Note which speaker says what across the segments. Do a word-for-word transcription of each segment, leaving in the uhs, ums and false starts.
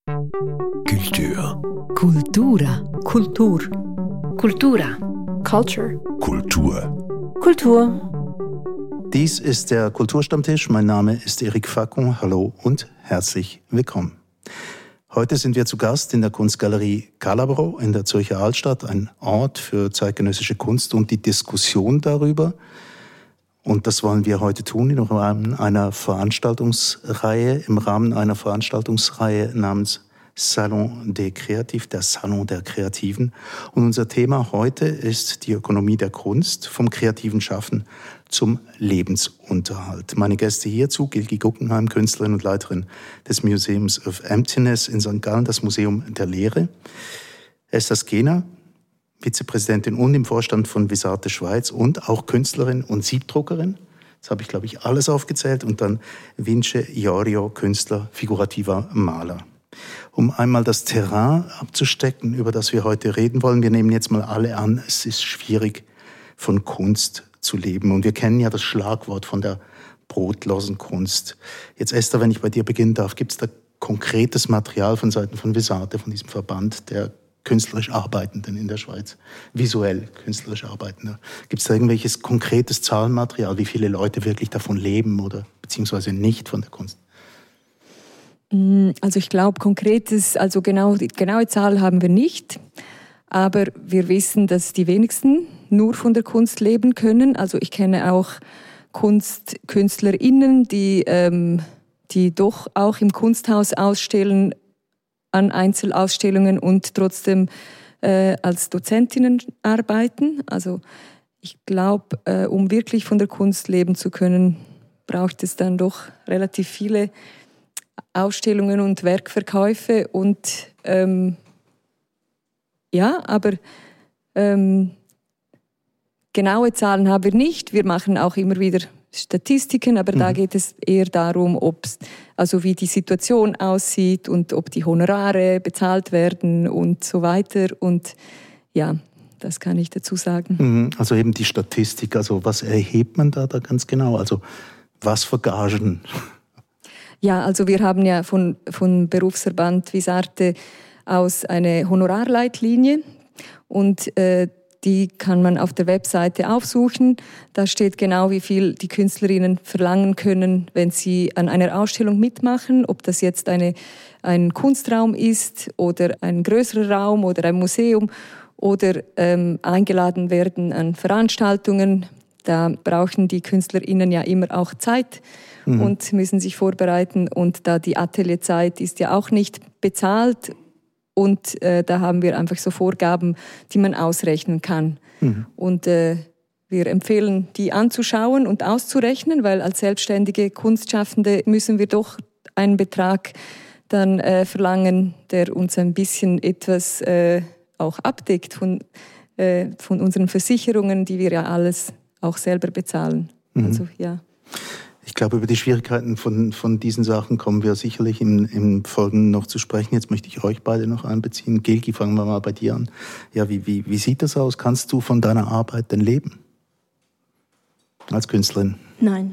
Speaker 1: Kultur.
Speaker 2: Kultura. Kultur. Kultura.
Speaker 3: Culture.
Speaker 1: Kultur.
Speaker 3: Kultur.
Speaker 4: Dies ist der Kulturstammtisch. Mein Name ist Eric Facon. Hallo und herzlich willkommen. Heute sind wir zu Gast in der Kunstgalerie Calabro in der Zürcher Altstadt, ein Ort für zeitgenössische Kunst und die Diskussion darüber. Und das wollen wir heute tun im Rahmen einer Veranstaltungsreihe, im Rahmen einer Veranstaltungsreihe namens Salon des Créatifs, der Salon der Kreativen. Und unser Thema heute ist die Ökonomie der Kunst, vom kreativen Schaffen zum Lebensunterhalt. Meine Gäste hierzu, Gilgi Guggenheim, Künstlerin und Leiterin des Museums of Emptiness in Sankt Gallen, das Museum der Leere. Esther Skena, Vizepräsidentin und im Vorstand von Visarte Schweiz und auch Künstlerin und Siebdruckerin. Das habe ich, glaube ich, alles aufgezählt. Und dann Vince Iorio, Künstler, figurativer Maler. Um einmal das Terrain abzustecken, über das wir heute reden wollen. Wir nehmen jetzt mal alle an, es ist schwierig, von Kunst zu leben. Und wir kennen ja das Schlagwort von der brotlosen Kunst. Jetzt, Esther, wenn ich bei dir beginnen darf, gibt es da konkretes Material von Seiten von Visarte, von diesem Verband der künstlerisch Arbeitenden in der Schweiz, visuell künstlerisch Arbeitende? Gibt es da irgendwelches konkretes Zahlenmaterial, wie viele Leute wirklich davon leben oder beziehungsweise nicht von der Kunst?
Speaker 3: Also ich glaube, konkretes, also genau, die genaue Zahl haben wir nicht, aber wir wissen, dass die wenigsten nur von der Kunst leben können. Also ich kenne auch KunstkünstlerInnen, die, ähm, die doch auch im Kunsthaus ausstellen, an Einzelausstellungen und trotzdem äh, als Dozentinnen arbeiten. Also ich glaube, äh, um wirklich von der Kunst leben zu können, braucht es dann doch relativ viele Ausstellungen und Werkverkäufe und ähm, ja, aber ähm, genaue Zahlen haben wir nicht. Wir machen auch immer wieder Statistiken, aber mhm. da geht es eher darum, ob's, also wie die Situation aussieht und ob die Honorare bezahlt werden und so weiter. Und ja, das kann ich dazu sagen.
Speaker 4: Mhm. Also eben die Statistik, also was erhebt man da, da ganz genau? Also was für Gagen?
Speaker 3: Ja, also wir haben ja von, von Berufsverband Visarte aus eine Honorarleitlinie und äh, die kann man auf der Webseite aufsuchen. Da steht genau, wie viel die Künstlerinnen verlangen können, wenn sie an einer Ausstellung mitmachen, ob das jetzt eine, ein Kunstraum ist oder ein größerer Raum oder ein Museum oder ähm, eingeladen werden an Veranstaltungen. Da brauchen die KünstlerInnen ja immer auch Zeit mhm. und müssen sich vorbereiten. Und da die Atelierzeit ist ja auch nicht bezahlt. Und äh, da haben wir einfach so Vorgaben, die man ausrechnen kann. Mhm. Und äh, wir empfehlen, die anzuschauen und auszurechnen, weil als selbstständige Kunstschaffende müssen wir doch einen Betrag dann äh, verlangen, der uns ein bisschen etwas äh, auch abdeckt von, äh, von unseren Versicherungen, die wir ja alles auch selber bezahlen. Mhm. Also, ja.
Speaker 4: Ich glaube, über die Schwierigkeiten von, von diesen Sachen kommen wir sicherlich im, im Folgenden noch zu sprechen. Jetzt möchte ich euch beide noch einbeziehen. Gilgi, fangen wir mal bei dir an. Ja, wie, wie, wie sieht das aus? Kannst du von deiner Arbeit denn leben? Als Künstlerin?
Speaker 5: Nein.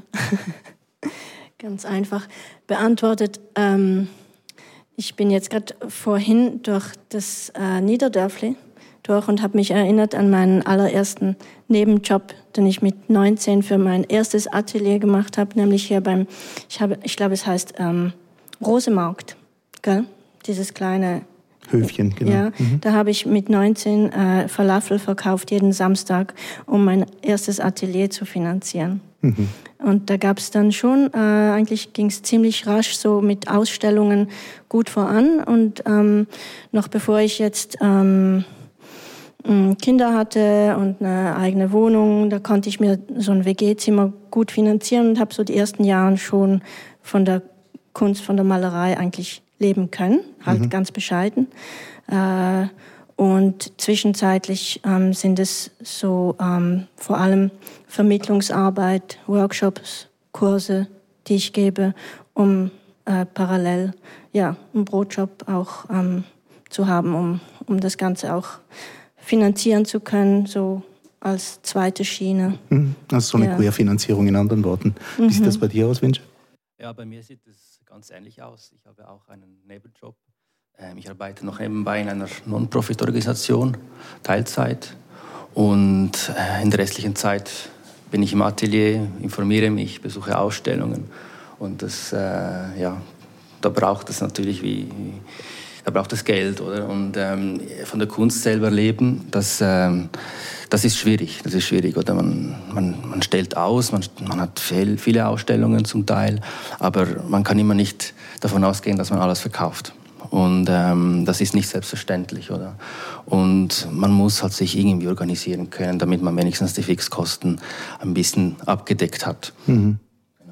Speaker 5: Ganz einfach beantwortet. Ähm, ich bin jetzt gerade vorhin durch das äh, Niederdörfli durch und habe mich erinnert an meinen allerersten Nebenjob, den ich mit neunzehn für mein erstes Atelier gemacht habe, nämlich hier beim, ich habe, ich glaube, es heißt ähm, Rosemarkt, gell? Dieses kleine
Speaker 4: Höfchen, genau.
Speaker 5: Ja, mhm. Da habe ich mit neunzehn äh, Falafel verkauft jeden Samstag, um mein erstes Atelier zu finanzieren. Mhm. Und da gab es dann schon, äh, eigentlich ging es ziemlich rasch so mit Ausstellungen gut voran. Und ähm, noch bevor ich jetzt ähm, Kinder hatte und eine eigene Wohnung, da konnte ich mir so ein W G-Zimmer gut finanzieren und habe so die ersten Jahre schon von der Kunst, von der Malerei eigentlich leben können, halt mhm. ganz bescheiden. Äh, und zwischenzeitlich ähm, sind es so ähm, vor allem Vermittlungsarbeit, Workshops, Kurse, die ich gebe, um äh, parallel ja, einen Brotjob auch ähm, zu haben, um, um das Ganze auch finanzieren zu können, so als zweite Schiene.
Speaker 4: Also so eine ja. Querfinanzierung in anderen Worten. Wie mhm. sieht das bei dir aus, Vince?
Speaker 6: Ja, bei mir sieht es ganz ähnlich aus. Ich habe auch einen Nebenjob
Speaker 1: Ich arbeite noch nebenbei in einer Non-Profit-Organisation, Teilzeit. Und in der restlichen Zeit bin ich im Atelier, informiere mich, besuche Ausstellungen. Und das, äh, ja, da braucht es natürlich wie, da braucht es Geld, oder? Und ähm, von der Kunst selber leben, das, ähm, das ist schwierig. Das ist schwierig, oder? Man, man, man stellt aus, man, man hat viel, viele Ausstellungen zum Teil, aber man kann immer nicht davon ausgehen, dass man alles verkauft. Und ähm, das ist nicht selbstverständlich, oder? Und man muss halt sich irgendwie organisieren können, damit man wenigstens die Fixkosten ein bisschen abgedeckt hat.
Speaker 4: Mhm. Genau.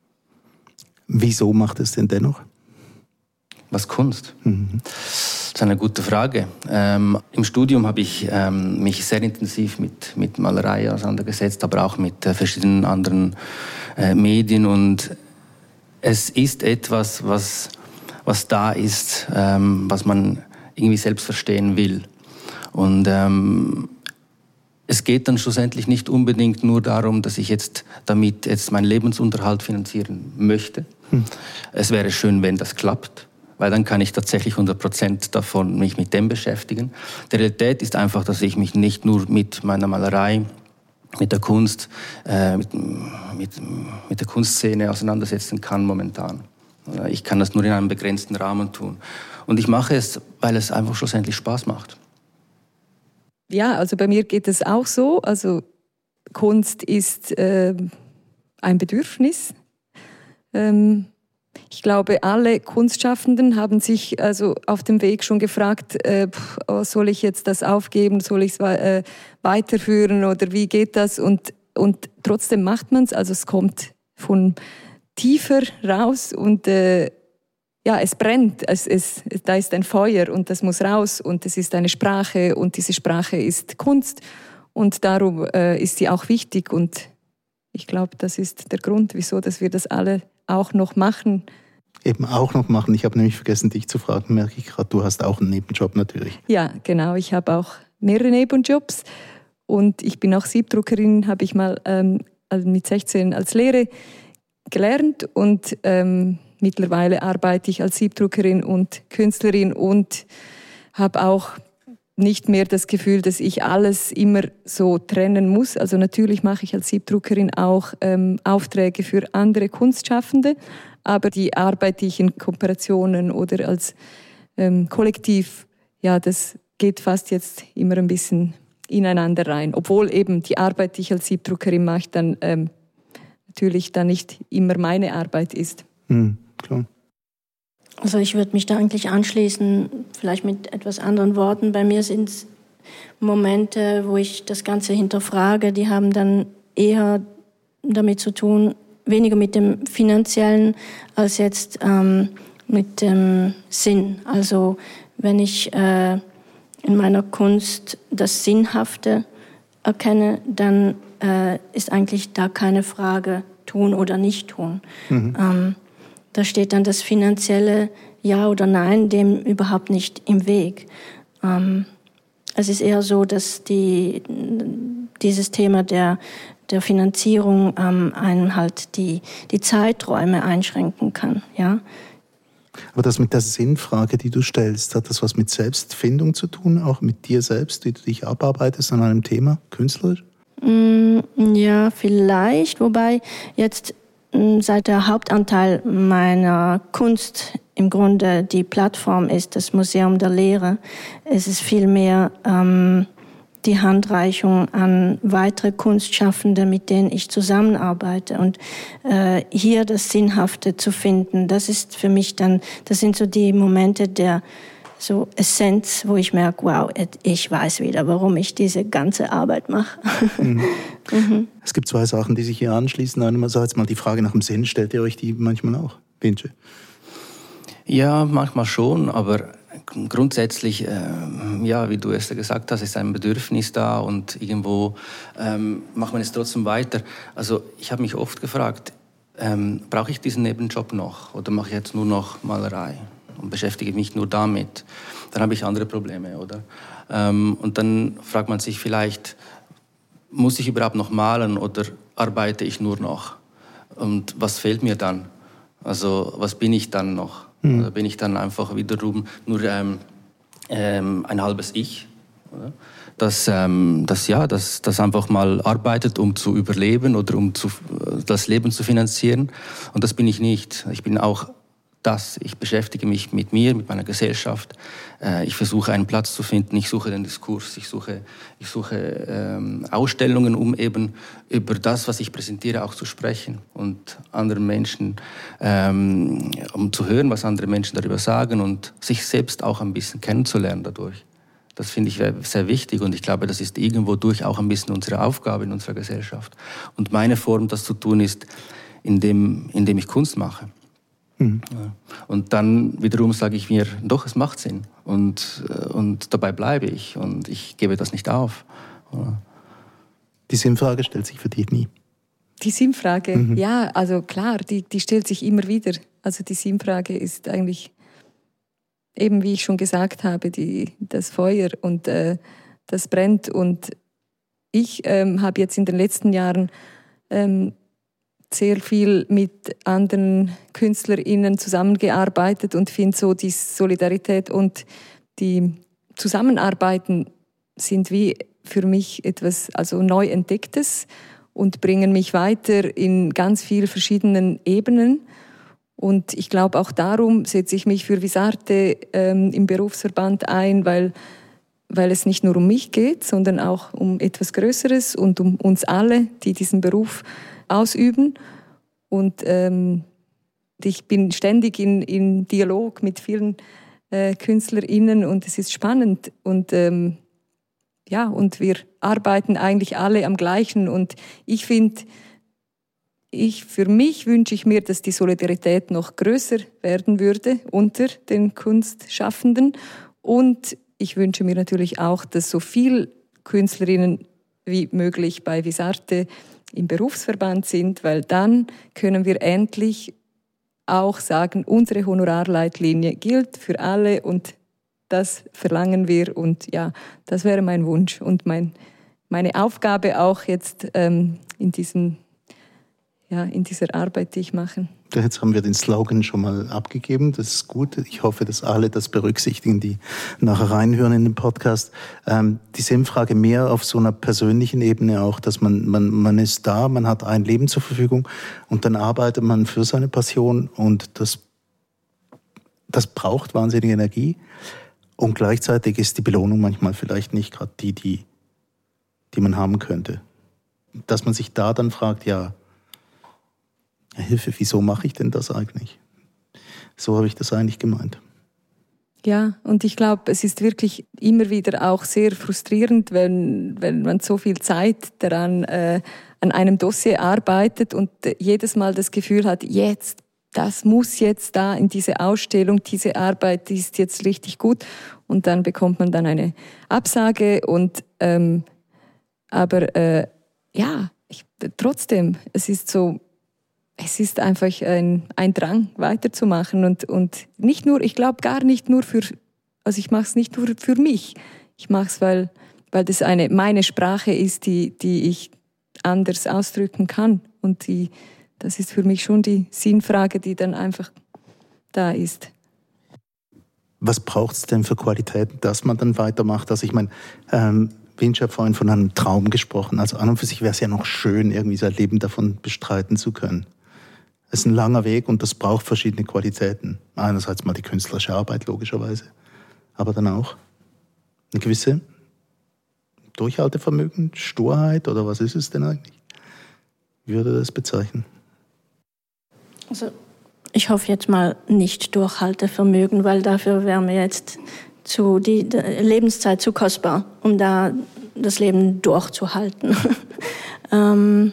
Speaker 4: Wieso macht es denn dennoch?
Speaker 1: Was Kunst? Mhm. Das ist eine gute Frage. Ähm, Im Studium habe ich ähm, mich sehr intensiv mit, mit Malerei auseinandergesetzt, aber auch mit äh, verschiedenen anderen äh, Medien. Und es ist etwas, was... was da ist, ähm, was man irgendwie selbst verstehen will. Und ähm, es geht dann schlussendlich nicht unbedingt nur darum, dass ich jetzt damit jetzt meinen Lebensunterhalt finanzieren möchte. Hm. Es wäre schön, wenn das klappt, weil dann kann ich tatsächlich hundert Prozent davon mich mit dem beschäftigen. Die Realität ist einfach, dass ich mich nicht nur mit meiner Malerei, mit der Kunst, äh, mit, mit, mit der Kunstszene auseinandersetzen kann momentan. Ich kann das nur in einem begrenzten Rahmen tun. Und ich mache es, weil es einfach schlussendlich Spaß macht.
Speaker 3: Ja, also bei mir geht es auch so. Also Kunst ist äh, ein Bedürfnis. Ähm, ich glaube, alle Kunstschaffenden haben sich also auf dem Weg schon gefragt, äh, oh, soll ich jetzt das aufgeben, soll ich es äh, weiterführen oder wie geht das? Und, und trotzdem macht man es. Also es kommt von tiefer raus und äh, ja, es brennt, es, es, da ist ein Feuer und das muss raus und es ist eine Sprache und diese Sprache ist Kunst und darum äh, ist sie auch wichtig und ich glaube, das ist der Grund, wieso dass wir das alle auch noch machen.
Speaker 4: Eben auch noch machen. Ich habe nämlich vergessen, dich zu fragen, merke ich gerade, du hast auch einen Nebenjob natürlich.
Speaker 3: Ja, genau, ich habe auch mehrere Nebenjobs und ich bin auch Siebdruckerin, habe ich mal ähm, mit sechzehn als Lehre gelernt und ähm, mittlerweile arbeite ich als Siebdruckerin und Künstlerin und habe auch nicht mehr das Gefühl, dass ich alles immer so trennen muss. Also natürlich mache ich als Siebdruckerin auch ähm, Aufträge für andere Kunstschaffende, aber die arbeite ich in Kooperationen oder als ähm, Kollektiv. Ja, das geht fast jetzt immer ein bisschen ineinander rein. Obwohl eben die Arbeit, die ich als Siebdruckerin mache, dann ähm, natürlich dann nicht immer meine Arbeit ist.
Speaker 4: Mhm, klar.
Speaker 5: Also ich würde mich da eigentlich anschließen, vielleicht mit etwas anderen Worten. Bei mir sind es Momente, wo ich das Ganze hinterfrage, die haben dann eher damit zu tun, weniger mit dem Finanziellen als jetzt ähm, mit dem Sinn. Also wenn ich äh, in meiner Kunst das Sinnhafte erkenne, dann äh, ist eigentlich da keine Frage, tun oder nicht tun. Mhm. Ähm, da steht dann das finanzielle Ja oder Nein dem überhaupt nicht im Weg. Ähm, es ist eher so, dass die, dieses Thema der, der Finanzierung ähm, einen halt die, die Zeiträume einschränken kann. Ja?
Speaker 4: Aber das mit der Sinnfrage, die du stellst, hat das was mit Selbstfindung zu tun, auch mit dir selbst, wie du dich abarbeitest an einem Thema, künstlerisch?
Speaker 5: Mm, ja, vielleicht, wobei jetzt seit der Hauptanteil meiner Kunst im Grunde die Plattform ist, das Museum der Lehre, es ist vielmehr ähm, die Handreichung an weitere Kunstschaffende, mit denen ich zusammenarbeite. Und äh, hier das Sinnhafte zu finden, das ist für mich dann, das sind so die Momente der so Essenz, wo ich merke, wow, ich weiß wieder, warum ich diese ganze Arbeit mache.
Speaker 4: Mhm. Mhm. Es gibt zwei Sachen, die sich hier anschließen. Einmal jetzt mal die Frage nach dem Sinn. Stellt ihr euch die manchmal auch, Vince?
Speaker 1: Ja, manchmal schon, aber grundsätzlich, äh, ja, wie du es gesagt hast, ist ein Bedürfnis da und irgendwo ähm, macht man es trotzdem weiter. Also ich habe mich oft gefragt, ähm, brauche ich diesen Nebenjob noch oder mache ich jetzt nur noch Malerei und beschäftige mich nur damit? Dann habe ich andere Probleme, oder? Ähm, und dann fragt man sich vielleicht, muss ich überhaupt noch malen oder arbeite ich nur noch? Und was fehlt mir dann? Also was bin ich dann noch? Mhm. Da bin ich dann einfach wiederum nur ähm, ähm, ein halbes Ich. Oder? Das, ähm, das, ja, das, das einfach mal arbeitet, um zu überleben oder um zu, das Leben zu finanzieren. Und das bin ich nicht. Ich bin auch das. Ich beschäftige mich mit mir, mit meiner Gesellschaft. Äh, ich versuche einen Platz zu finden. Ich suche den Diskurs. Ich suche, ich suche ähm, Ausstellungen, um eben über das, was ich präsentiere, auch zu sprechen und anderen Menschen, ähm, um zu hören, was andere Menschen darüber sagen und sich selbst auch ein bisschen kennenzulernen dadurch. Das finde ich sehr wichtig und ich glaube, das ist irgendwo durch auch ein bisschen unsere Aufgabe in unserer Gesellschaft. Und meine Form, das zu tun, ist, indem, indem ich Kunst mache. Mhm. Ja. Und dann wiederum sage ich mir, doch, es macht Sinn und, und dabei bleibe ich und ich gebe das nicht auf. Ja.
Speaker 4: Die Sinnfrage stellt sich für dich nie?
Speaker 3: Die Sinnfrage, mhm. ja, also klar, die, die stellt sich immer wieder. Also die Sinnfrage ist eigentlich... Eben wie ich schon gesagt habe, die, das Feuer und äh, das brennt. Und ich ähm, habe jetzt in den letzten Jahren ähm, sehr viel mit anderen KünstlerInnen zusammengearbeitet und finde so die Solidarität und die Zusammenarbeiten sind wie für mich etwas also neu Entdecktes und bringen mich weiter in ganz vielen verschiedenen Ebenen. Und ich glaube, auch darum setze ich mich für Visarte ähm, im Berufsverband ein, weil, weil es nicht nur um mich geht, sondern auch um etwas Größeres und um uns alle, die diesen Beruf ausüben. Und ähm, ich bin ständig in, in Dialog mit vielen äh, KünstlerInnen und es ist spannend. Und, ähm, ja, und wir arbeiten eigentlich alle am Gleichen. Und ich finde, Ich, für mich wünsche ich mir, dass die Solidarität noch größer werden würde unter den Kunstschaffenden. Und ich wünsche mir natürlich auch, dass so viele Künstlerinnen wie möglich bei Visarte im Berufsverband sind, weil dann können wir endlich auch sagen, unsere Honorarleitlinie gilt für alle und das verlangen wir. Und ja, das wäre mein Wunsch und mein, meine Aufgabe auch jetzt ähm, in diesem Ja, in dieser Arbeit, die ich mache.
Speaker 4: Jetzt haben wir den Slogan schon mal abgegeben, das ist gut. Ich hoffe, dass alle das berücksichtigen, die nachher reinhören in den Podcast. Ähm, die Sinnfrage mehr auf so einer persönlichen Ebene auch, dass man, man, man ist da, man hat ein Leben zur Verfügung und dann arbeitet man für seine Passion und das, das braucht wahnsinnige Energie und gleichzeitig ist die Belohnung manchmal vielleicht nicht gerade die, die, die man haben könnte. Dass man sich da dann fragt, ja, Hilfe, wieso mache ich denn das eigentlich? So habe ich das eigentlich gemeint.
Speaker 3: Ja, und ich glaube, es ist wirklich immer wieder auch sehr frustrierend, wenn, wenn man so viel Zeit daran äh, an einem Dossier arbeitet und äh, jedes Mal das Gefühl hat, jetzt, das muss jetzt da in diese Ausstellung, diese Arbeit, die ist jetzt richtig gut. Und dann bekommt man dann eine Absage. Und ähm, aber äh, ja, ich, trotzdem, es ist so, es ist einfach ein, ein Drang, weiterzumachen und, und nicht nur, ich glaube gar nicht nur für, also ich mache es nicht nur für mich. Ich mache es, weil, weil das eine, meine Sprache ist, die, die ich anders ausdrücken kann. Und die, das ist für mich schon die Sinnfrage, die dann einfach da ist.
Speaker 4: Was braucht es denn für Qualitäten, dass man dann weitermacht? Also ich meine, ähm, Vinci hat vorhin von einem Traum gesprochen. Also an und für sich wäre es ja noch schön, irgendwie sein Leben davon bestreiten zu können. Es ist ein langer Weg und das braucht verschiedene Qualitäten. Einerseits mal die künstlerische Arbeit, logischerweise, aber dann auch eine gewisse Durchhaltevermögen, Sturheit oder was ist es denn eigentlich? Wie würde das bezeichnen?
Speaker 5: Also ich hoffe jetzt mal nicht Durchhaltevermögen, weil dafür wäre mir jetzt zu, die, die Lebenszeit zu kostbar, um da das Leben durchzuhalten. ähm,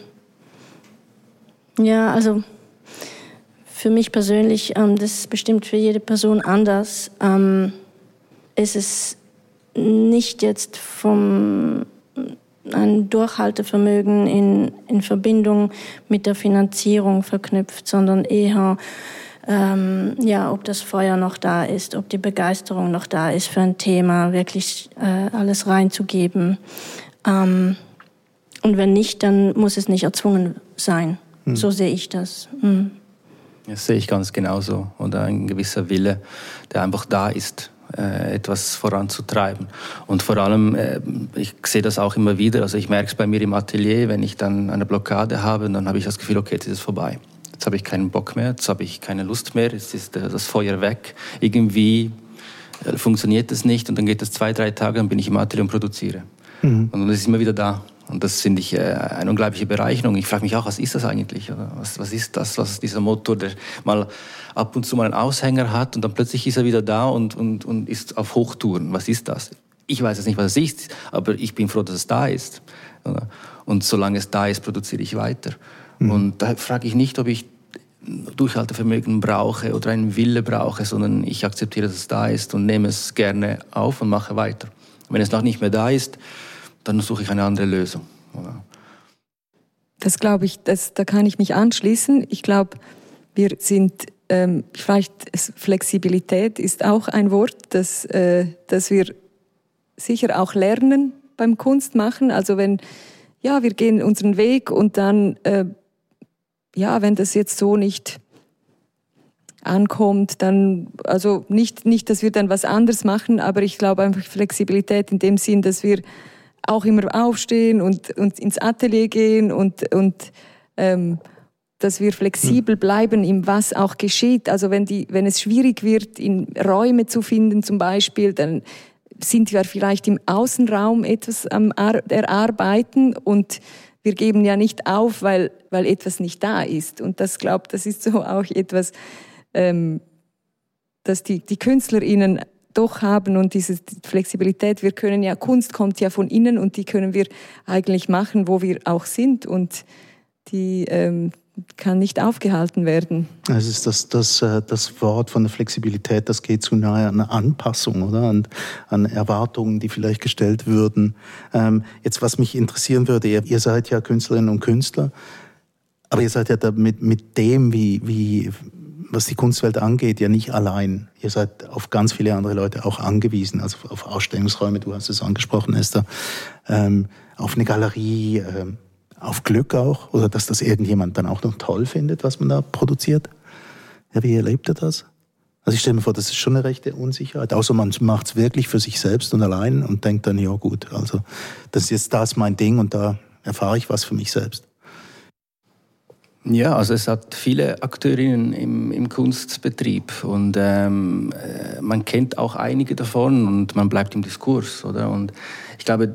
Speaker 5: ja, also für mich persönlich, ähm, das ist bestimmt für jede Person anders, ähm, ist es nicht jetzt vom ein Durchhaltevermögen in, in Verbindung mit der Finanzierung verknüpft, sondern eher, ähm, ja, ob das Feuer noch da ist, ob die Begeisterung noch da ist für ein Thema, wirklich äh, alles reinzugeben. Ähm, und wenn nicht, dann muss es nicht erzwungen sein. Hm. So sehe ich das. Hm.
Speaker 1: Das sehe ich ganz genauso. Oder ein gewisser Wille, der einfach da ist, etwas voranzutreiben. Und vor allem, ich sehe das auch immer wieder, also ich merke es bei mir im Atelier, wenn ich dann eine Blockade habe, dann habe ich das Gefühl, okay, jetzt ist es vorbei. Jetzt habe ich keinen Bock mehr, jetzt habe ich keine Lust mehr, jetzt ist das Feuer weg. Irgendwie funktioniert das nicht und dann geht es zwei, drei Tage, dann bin ich im Atelier und produziere. Mhm. Und es ist immer wieder da. Und das finde ich eine unglaubliche Bereicherung. Ich frage mich auch, was ist das eigentlich? Was, was ist das, was dieser Motor, der mal ab und zu mal einen Aushänger hat und dann plötzlich ist er wieder da und, und, und ist auf Hochtouren. Was ist das? Ich weiß jetzt nicht, was es ist, aber ich bin froh, dass es da ist. Und solange es da ist, produziere ich weiter. Mhm. Und da frage ich nicht, ob ich Durchhaltevermögen brauche oder einen Wille brauche, sondern ich akzeptiere, dass es da ist und nehme es gerne auf und mache weiter. Wenn es noch nicht mehr da ist, dann suche ich eine andere Lösung.
Speaker 3: Das glaube ich, das, da kann ich mich anschließen. Ich glaube, wir sind, ähm, vielleicht Flexibilität ist auch ein Wort, das, äh, das wir sicher auch lernen beim Kunstmachen. Also wenn, ja, wir gehen unseren Weg und dann, äh, ja, wenn das jetzt so nicht ankommt, dann, also nicht, nicht, dass wir dann was anderes machen, aber ich glaube einfach Flexibilität in dem Sinn, dass wir auch immer aufstehen und, und ins Atelier gehen und, und ähm, dass wir flexibel bleiben, im was auch geschieht. Also wenn, die, wenn es schwierig wird, in Räume zu finden zum Beispiel, dann sind wir vielleicht im Außenraum etwas am Erarbeiten und wir geben ja nicht auf, weil, weil etwas nicht da ist. Und das, glaube das ist so auch etwas, ähm, dass die, die KünstlerInnen doch haben und diese Flexibilität. Wir können ja, Kunst kommt ja von innen und die können wir eigentlich machen, wo wir auch sind und die ähm, kann nicht aufgehalten werden.
Speaker 4: Es ist das, das, das Wort von der Flexibilität, das geht zu nahe an Anpassung, oder? An, an Erwartungen, die vielleicht gestellt würden. Ähm, jetzt, was mich interessieren würde, ihr, ihr seid ja Künstlerinnen und Künstler, aber ihr seid ja da mit, mit dem, wie, wie was die Kunstwelt angeht, ja nicht allein. Ihr seid auf ganz viele andere Leute auch angewiesen, also auf Ausstellungsräume, du hast es angesprochen, Esther, ähm, auf eine Galerie, ähm, auf Glück auch, oder dass das irgendjemand dann auch noch toll findet, was man da produziert. Ja, wie erlebt ihr das? Also ich stelle mir vor, das ist schon eine rechte Unsicherheit, außer man macht es wirklich für sich selbst und allein und denkt dann, ja gut, also das ist jetzt das mein Ding und da erfahre ich was für mich selbst.
Speaker 1: Ja, also es hat viele Akteurinnen im, im Kunstbetrieb und ähm, man kennt auch einige davon und man bleibt im Diskurs, oder? Und ich glaube,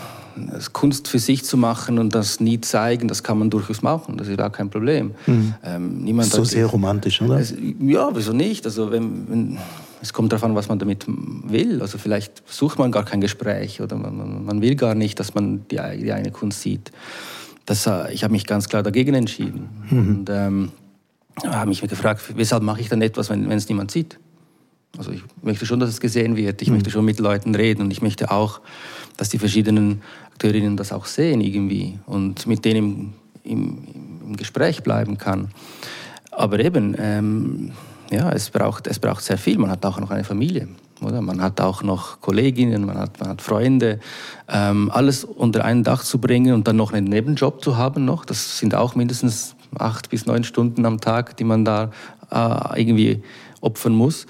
Speaker 1: Kunst für sich zu machen und das nie zeigen, das kann man durchaus machen, das ist auch kein Problem. Mhm. Ähm, niemand
Speaker 4: so sehr romantisch, oder?
Speaker 1: Es, ja, wieso nicht? Also wenn, wenn, es kommt darauf an, was man damit will. Also vielleicht sucht man gar kein Gespräch oder man, man will gar nicht, dass man die, die eine Kunst sieht. Das, ich habe mich ganz klar dagegen entschieden. Mhm. Und ähm, habe mich gefragt, weshalb mache ich dann etwas, wenn, wenn es niemand sieht? Also ich möchte schon, dass es gesehen wird. Ich mhm. möchte schon mit Leuten reden und ich möchte auch, dass die verschiedenen Akteurinnen das auch sehen irgendwie und mit denen im, im, im Gespräch bleiben kann. Aber eben, ähm, ja, es braucht, es braucht sehr viel. Man hat auch noch eine Familie. Oder? Man hat auch noch Kolleginnen, man hat, man hat Freunde. Ähm, alles unter ein Dach zu bringen und dann noch einen Nebenjob zu haben noch, das sind auch mindestens acht bis neun Stunden am Tag, die man da äh, irgendwie opfern muss.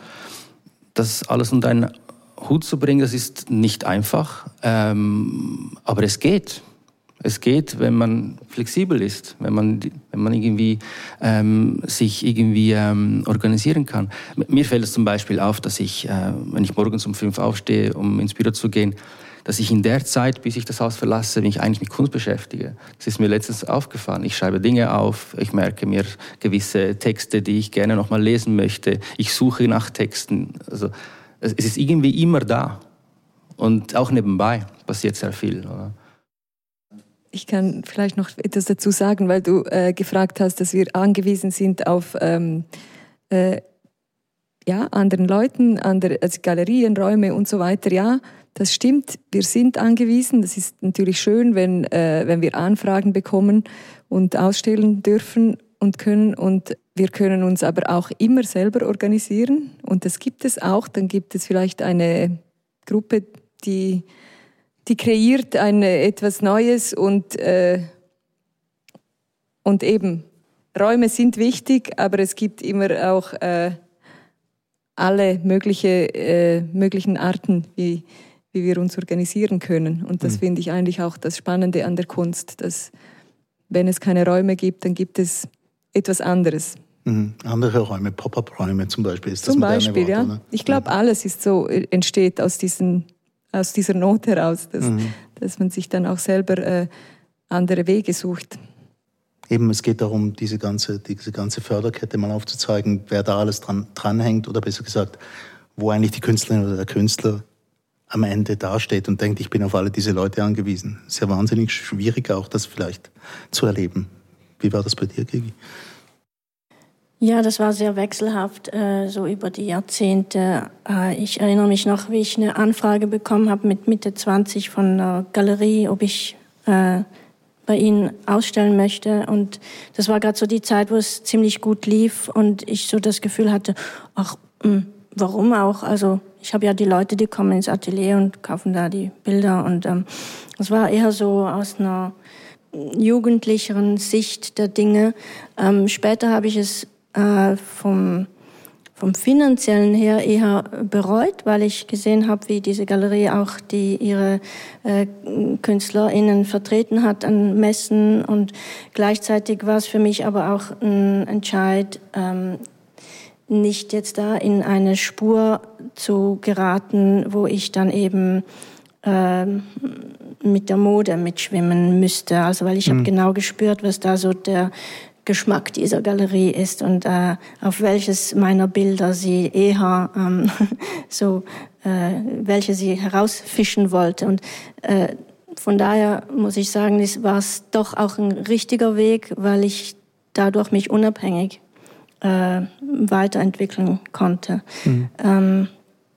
Speaker 1: Das alles unter einen Hut zu bringen, das ist nicht einfach, ähm, aber es geht. Es geht, wenn man flexibel ist, wenn man, wenn man irgendwie, ähm, sich irgendwie ähm, organisieren kann. Mir fällt es zum Beispiel auf, dass ich, äh, wenn ich morgens um fünf aufstehe, um ins Büro zu gehen, dass ich in der Zeit, bis ich das Haus verlasse, mich eigentlich mit Kunst beschäftige. Das ist mir letztens aufgefallen. Ich schreibe Dinge auf, ich merke mir gewisse Texte, die ich gerne noch mal lesen möchte. Ich suche nach Texten. Also, es ist irgendwie immer da. Und auch nebenbei passiert sehr viel, oder?
Speaker 3: Ich kann vielleicht noch etwas dazu sagen, weil du äh, gefragt hast, dass wir angewiesen sind auf ähm, äh, ja, anderen Leuten, andere, also Galerien, Räume und so weiter. Ja, das stimmt, wir sind angewiesen. Das ist natürlich schön, wenn, äh, wenn wir Anfragen bekommen und ausstellen dürfen und können. Und wir können uns aber auch immer selber organisieren. Und das gibt es auch. Dann gibt es vielleicht eine Gruppe, die... die kreiert ein, etwas Neues und, äh, und eben Räume sind wichtig, aber es gibt immer auch äh, alle mögliche, äh, möglichen Arten, wie, wie wir uns organisieren können. Und das mhm. finde ich eigentlich auch das Spannende an der Kunst, dass wenn es keine Räume gibt, dann gibt es etwas anderes.
Speaker 4: Mhm. Andere Räume, Pop-up-Räume zum Beispiel. Ist das
Speaker 3: zum Beispiel, Wort, ja.
Speaker 4: Oder?
Speaker 3: Ich glaube, alles ist so, entsteht aus, diesen, aus dieser Not heraus, dass, mhm. dass man sich dann auch selber äh, andere Wege sucht.
Speaker 4: Eben, es geht darum, diese ganze, diese ganze Förderkette mal aufzuzeigen, wer da alles dran, dranhängt oder besser gesagt, wo eigentlich die Künstlerin oder der Künstler am Ende dasteht und denkt, ich bin auf alle diese Leute angewiesen. Es ist ja wahnsinnig schwierig auch, das vielleicht zu erleben. Wie war das bei dir, Gigi?
Speaker 5: Ja, das war sehr wechselhaft, äh, so über die Jahrzehnte. Äh, ich erinnere mich noch, wie ich eine Anfrage bekommen habe mit Mitte zwanzig von einer Galerie, ob ich äh, bei ihnen ausstellen möchte. Und das war gerade so die Zeit, wo es ziemlich gut lief und ich so das Gefühl hatte, ach, mh, warum auch? Also ich habe ja die Leute, die kommen ins Atelier und kaufen da die Bilder. Und ähm, das war eher so aus einer jugendlicheren Sicht der Dinge. Ähm, später habe ich es äh, vom vom Finanziellen her eher bereut, weil ich gesehen habe, wie diese Galerie auch die ihre äh, KünstlerInnen vertreten hat an Messen und gleichzeitig war es für mich aber auch ein Entscheid, ähm, nicht jetzt da in eine Spur zu geraten, wo ich dann eben äh, mit der Mode mitschwimmen müsste. Also weil ich mhm. habe genau gespürt, was da so der Geschmack dieser Galerie ist und äh, auf welches meiner Bilder sie eher ähm, so, äh, welche sie herausfischen wollte. Und äh, von daher muss ich sagen, war es doch auch ein richtiger Weg, weil ich dadurch mich unabhängig äh, weiterentwickeln konnte. Mhm. Ähm,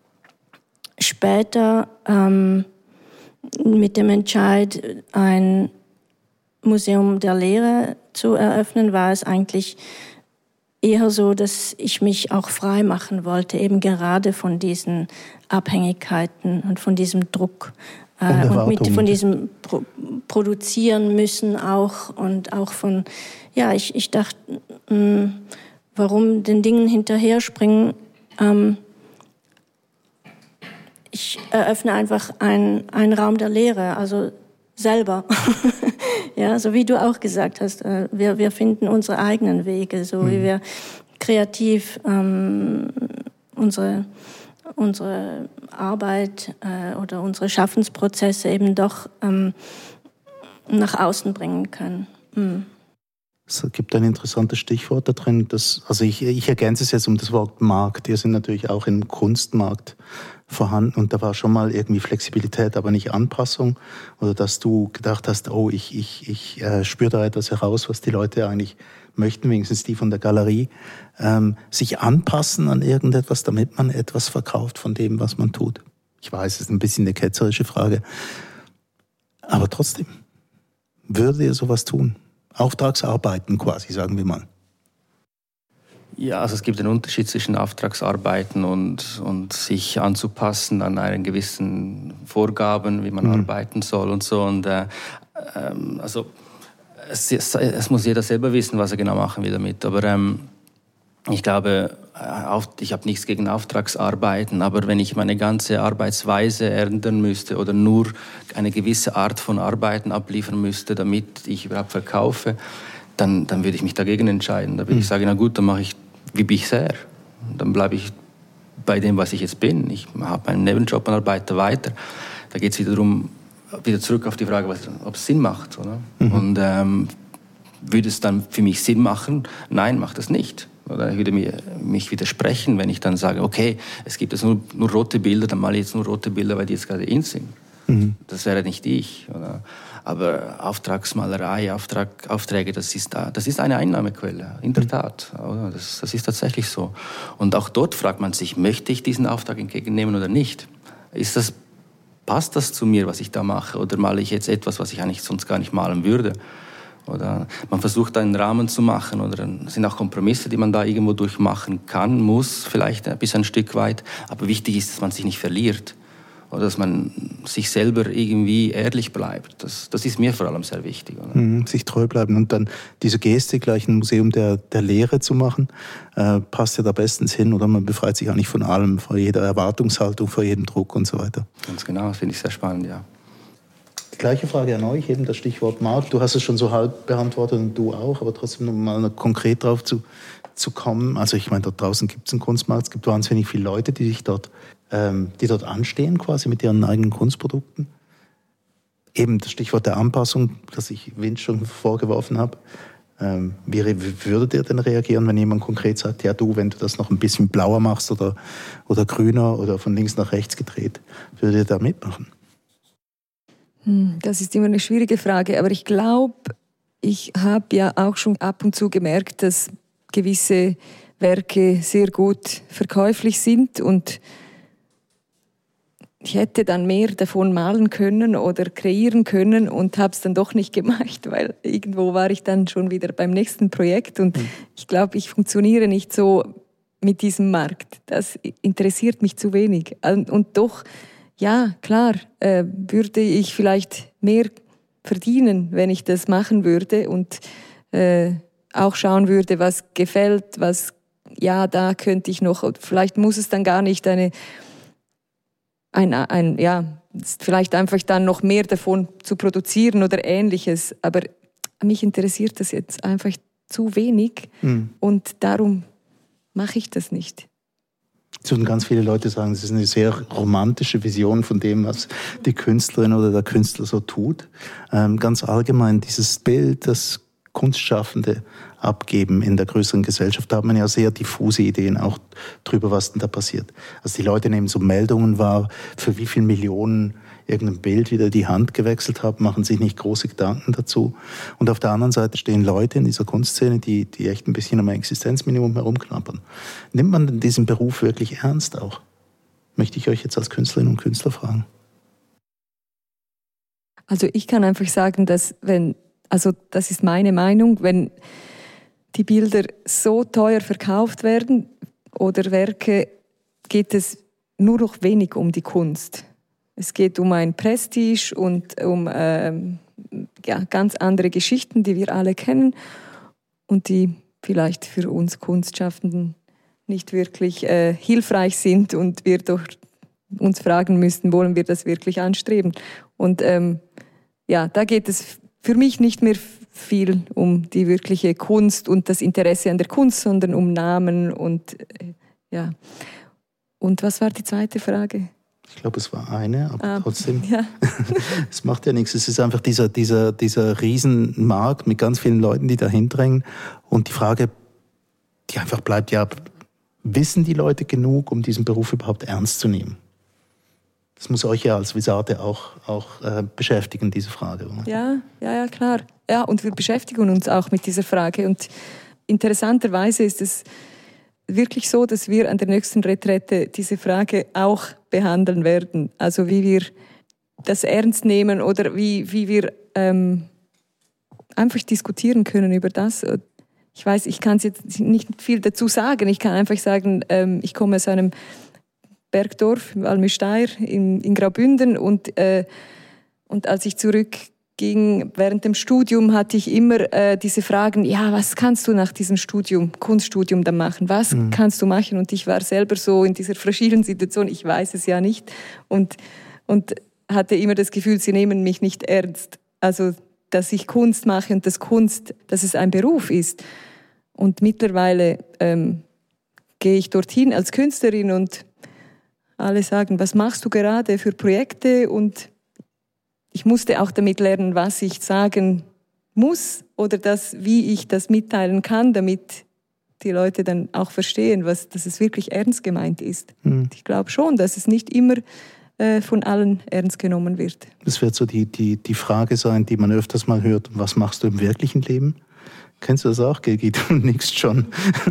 Speaker 5: später ähm, mit dem Entscheid, ein Museum der Lehre zu eröffnen, war es eigentlich eher so, dass ich mich auch frei machen wollte, eben gerade von diesen Abhängigkeiten und von diesem Druck äh, und mit, von diesem Pro- Produzieren müssen auch und auch von, ja, ich, ich dachte, mh, warum den Dingen hinterher springen? Ähm, ich eröffne einfach einen, einen Raum der Lehre, also selber. Ja, so wie du auch gesagt hast, wir, wir finden unsere eigenen Wege, so mhm. wie wir kreativ ähm, unsere, unsere Arbeit äh, oder unsere Schaffensprozesse eben doch ähm, nach außen bringen können. Mhm.
Speaker 4: Es gibt ein interessantes Stichwort da drin, das, also ich, ich ergänze es jetzt um das Wort Markt. Wir sind natürlich auch im Kunstmarkt vorhanden und da war schon mal irgendwie Flexibilität, aber nicht Anpassung. Oder dass du gedacht hast, oh, ich, ich, ich äh, spüre da etwas heraus, was die Leute eigentlich möchten, wenigstens die von der Galerie, ähm, sich anpassen an irgendetwas, damit man etwas verkauft von dem, was man tut. Ich weiß, es ist ein bisschen eine ketzerische Frage, aber trotzdem, würde ihr sowas tun? Auftragsarbeiten quasi, sagen wir mal.
Speaker 1: Ja, also es gibt einen Unterschied zwischen Auftragsarbeiten und, und sich anzupassen an einen gewissen Vorgaben, wie man mhm. arbeiten soll und so. Und äh, ähm, also es, es muss jeder selber wissen, was er genau machen will damit. Aber ähm, ich glaube, ich habe nichts gegen Auftragsarbeiten, aber wenn ich meine ganze Arbeitsweise ändern müsste oder nur eine gewisse Art von Arbeiten abliefern müsste, damit ich überhaupt verkaufe, dann, dann würde ich mich dagegen entscheiden. Da würde ich sagen, na gut, dann mache ich wie bisher. Dann bleibe ich bei dem, was ich jetzt bin. Ich habe einen Nebenjob und arbeite weiter. Da geht es wieder darum, wieder zurück auf die Frage, was, ob es Sinn macht. Oder? Mhm. Und ähm, würde es dann für mich Sinn machen? Nein, macht es nicht. Oder ich würde mir, mich widersprechen, wenn ich dann sage, okay, es gibt jetzt nur, nur rote Bilder, dann male ich jetzt nur rote Bilder, weil die jetzt gerade in sind. Mhm. Das wäre nicht ich. Oder? Aber Auftragsmalerei, Auftrag, Aufträge, das ist, das ist eine Einnahmequelle, in der Tat. Oder? Das, das ist tatsächlich so. Und auch dort fragt man sich, möchte ich diesen Auftrag entgegennehmen oder nicht? Ist das, passt das zu mir, was ich da mache? Oder male ich jetzt etwas, was ich eigentlich sonst gar nicht malen würde? Oder man versucht einen Rahmen zu machen oder es sind auch Kompromisse, die man da irgendwo durchmachen kann, muss vielleicht bis ein Stück weit. Aber wichtig ist, dass man sich nicht verliert. oder dass man sich selber irgendwie ehrlich bleibt. Das, das ist mir vor allem sehr wichtig. Oder?
Speaker 4: Mhm, sich treu bleiben und dann diese Geste gleich ein Museum der, der Lehre zu machen, äh, passt ja da bestens hin, oder man befreit sich auch nicht von allem, vor jeder Erwartungshaltung, vor jedem Druck und so weiter.
Speaker 1: Ganz genau, das finde ich sehr spannend, ja.
Speaker 4: Die gleiche Frage an euch, eben das Stichwort Markt. Du hast es schon so halb beantwortet und du auch, aber trotzdem noch mal konkret drauf zu, zu kommen. Also ich meine, dort draußen gibt es einen Kunstmarkt, es gibt wahnsinnig viele Leute, die sich dort, ähm, die dort anstehen quasi mit ihren eigenen Kunstprodukten. Eben das Stichwort der Anpassung, das ich Vince schon vorgeworfen habe. Ähm, wie, wie würdet ihr denn reagieren, wenn jemand konkret sagt, ja du, wenn du das noch ein bisschen blauer machst oder, oder grüner oder von links nach rechts gedreht, würdet ihr da mitmachen?
Speaker 3: Das ist immer eine schwierige Frage, aber ich glaube, ich habe ja auch schon ab und zu gemerkt, dass gewisse Werke sehr gut verkäuflich sind und ich hätte dann mehr davon malen können oder kreieren können und habe es dann doch nicht gemacht, weil irgendwo war ich dann schon wieder beim nächsten Projekt und mhm. ich glaube, ich funktioniere nicht so mit diesem Markt. Das interessiert mich zu wenig und doch. Ja, klar, äh, würde ich vielleicht mehr verdienen, wenn ich das machen würde und äh, auch schauen würde, was gefällt, was, ja, da könnte ich noch, vielleicht muss es dann gar nicht eine, ein, ein, ja, vielleicht einfach dann noch mehr davon zu produzieren oder Ähnliches, aber mich interessiert das jetzt einfach zu wenig mhm. und darum mache ich das nicht.
Speaker 4: Es würden ganz viele Leute sagen, es ist eine sehr romantische Vision von dem, was die Künstlerin oder der Künstler so tut. Ähm, ganz allgemein dieses Bild, das Kunstschaffende abgeben in der größeren Gesellschaft, da hat man ja sehr diffuse Ideen auch drüber, was denn da passiert. Also die Leute nehmen so Meldungen wahr, für wie viele Millionen irgendein Bild wieder die Hand gewechselt hat, machen sich nicht große Gedanken dazu. Und auf der anderen Seite stehen Leute in dieser Kunstszene, die, die echt ein bisschen am Existenzminimum herumknabbern. Nimmt man denn diesen Beruf wirklich ernst auch? Möchte ich euch jetzt als Künstlerinnen und Künstler fragen.
Speaker 3: Also ich kann einfach sagen, dass wenn, also das ist meine Meinung, wenn die Bilder so teuer verkauft werden oder Werke, geht es nur noch wenig um die Kunst. Es geht um ein Prestige und um ähm, ja, ganz andere Geschichten, die wir alle kennen und die vielleicht für uns Kunstschaffenden nicht wirklich äh, hilfreich sind und wir doch uns fragen müssten, wollen wir das wirklich anstreben? Und ähm, ja, da geht es für mich nicht mehr viel um die wirkliche Kunst und das Interesse an der Kunst, sondern um Namen und äh, ja. Und was war die zweite Frage?
Speaker 4: Ich glaube, es war eine, aber ah, trotzdem,
Speaker 3: ja.
Speaker 4: Es macht ja nichts. Es ist einfach dieser, dieser, dieser Riesenmarkt mit ganz vielen Leuten, die da hindrängen. Und die Frage, die einfach bleibt, ja, wissen die Leute genug, um diesen Beruf überhaupt ernst zu nehmen? Das muss euch ja als Visate auch, auch äh, beschäftigen, diese Frage. Oder?
Speaker 3: Ja, ja, ja, klar. Ja, und wir beschäftigen uns auch mit dieser Frage. Und interessanterweise ist es wirklich so, dass wir an der nächsten Retrette diese Frage auch behandeln werden. Also wie wir das ernst nehmen oder wie, wie wir ähm, einfach diskutieren können über das. Ich weiß, ich kann jetzt nicht viel dazu sagen. Ich kann einfach sagen, ähm, ich komme aus einem Bergdorf, Valmüsteier in, in Graubünden und, äh, und als ich zurückging während dem Studium, hatte ich immer äh, diese Fragen, ja, was kannst du nach diesem Studium, Kunststudium dann machen? Was mhm. kannst du machen? Und ich war selber so in dieser fragilen Situation, ich weiß es ja nicht und, und hatte immer das Gefühl, sie nehmen mich nicht ernst. Also, dass ich Kunst mache und dass Kunst, dass es ein Beruf ist. Und mittlerweile ähm, gehe ich dorthin als Künstlerin und alle sagen, was machst du gerade für Projekte? Und ich musste auch damit lernen, was ich sagen muss oder das, wie ich das mitteilen kann, damit die Leute dann auch verstehen, was, dass es wirklich ernst gemeint ist. Mhm. Ich glaube schon, dass es nicht immer äh, von allen ernst genommen wird.
Speaker 4: Das wird so die, die, die Frage sein, die man öfters mal hört, was machst du im wirklichen Leben? Kennst du das auch, Gilgi? Du nickst schon.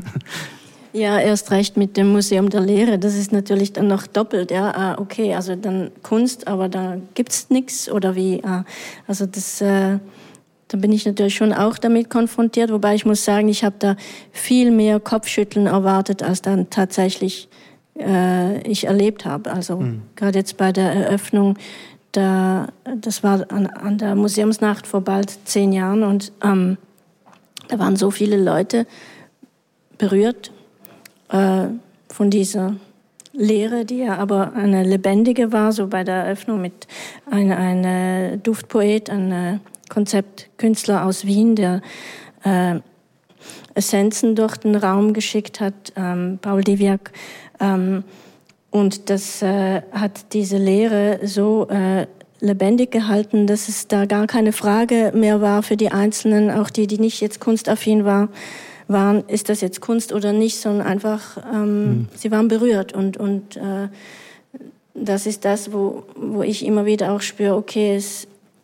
Speaker 5: Ja, erst recht mit dem Museum der Lehre. Das ist natürlich dann noch doppelt. Ja, ah, okay, also dann Kunst, aber da gibt's nichts oder wie? Ah, also das, äh, da bin ich natürlich schon auch damit konfrontiert. Wobei ich muss sagen, ich habe da viel mehr Kopfschütteln erwartet, als dann tatsächlich äh, ich erlebt habe. Also mhm. gerade jetzt bei der Eröffnung, da, das war an, an der Museumsnacht vor bald zehn Jahren und ähm, da waren so viele Leute berührt äh, von dieser Lehre, die ja aber eine lebendige war, so bei der Eröffnung mit einem eine Duftpoet, ein Konzeptkünstler aus Wien, der äh, Essenzen durch den Raum geschickt hat, ähm, Paul Diviak. Ähm, und das äh, hat diese Lehre so äh, lebendig gehalten, dass es da gar keine Frage mehr war für die Einzelnen, auch die, die nicht jetzt kunstaffin war, waren, ist das jetzt Kunst oder nicht, sondern einfach, ähm, mhm. sie waren berührt. Und, und äh, das ist das, wo, wo ich immer wieder auch spüre, okay, es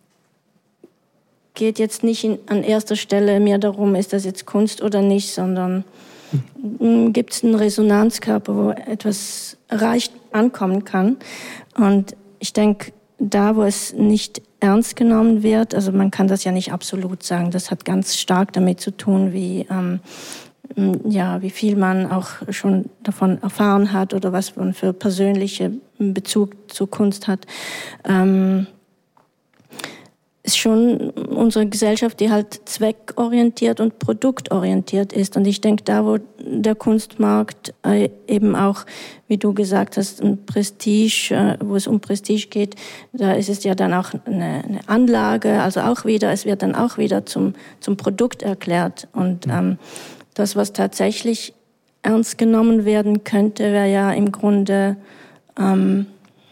Speaker 5: geht jetzt nicht in, an erster Stelle mehr darum, ist das jetzt Kunst oder nicht, sondern mhm. gibt es einen Resonanzkörper, wo etwas erreicht ankommen kann. Und ich denke, da, wo es nicht ernst genommen wird, also man kann das ja nicht absolut sagen, das hat ganz stark damit zu tun, wie, ähm, ja, wie viel man auch schon davon erfahren hat oder was man für persönliche Bezug zur Kunst hat. Ähm, ist schon unsere Gesellschaft, die halt zweckorientiert und produktorientiert ist. Und ich denke, da, wo der Kunstmarkt äh, eben auch, wie du gesagt hast, ein Prestige, äh, wo es um Prestige geht, da ist es ja dann auch eine, eine Anlage, also auch wieder, es wird dann auch wieder zum, zum Produkt erklärt. Und ähm, das, was tatsächlich ernst genommen werden könnte, wäre ja im Grunde, ähm,